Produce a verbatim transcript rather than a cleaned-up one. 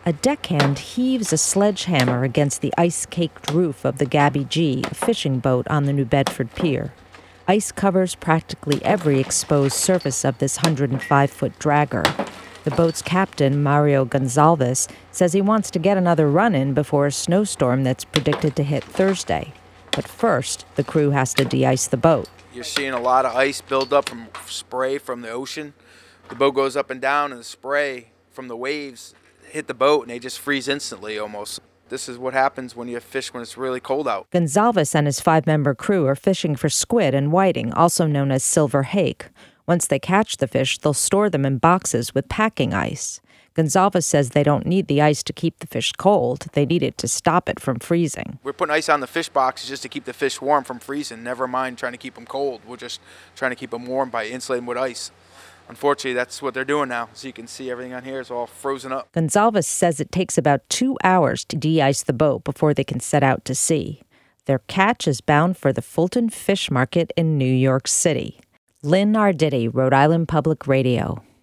A deckhand heaves a sledgehammer against the ice-caked roof of the Gabby G, a fishing boat on the New Bedford Pier. Ice covers practically every exposed surface of this one hundred five foot dragger. The boat's captain, Mario Gonzalez, says he wants to get another run in before a snowstorm that's predicted to hit Thursday. But first, the crew has to de-ice the boat. You're seeing a lot of ice build up from spray from the ocean. The boat goes up and down, and the spray from the waves hit the boat, and they just freeze instantly almost. This is what happens when you fish when it's really cold out. Gonzalez and his five-member crew are fishing for squid and whiting, also known as silver hake. Once they catch the fish, they'll store them in boxes with packing ice. Gonzalez says they don't need the ice to keep the fish cold. They need it to stop it from freezing. We're putting ice on the fish boxes just to keep the fish warm from freezing. Never mind trying to keep them cold. We're just trying to keep them warm by insulating them with ice. Unfortunately, that's what they're doing now. So you can see everything on here is all frozen up. Gonzalez says it takes about two hours to de-ice the boat before they can set out to sea. Their catch is bound for the Fulton Fish Market in New York City. Lynn Arditi, Rhode Island Public Radio.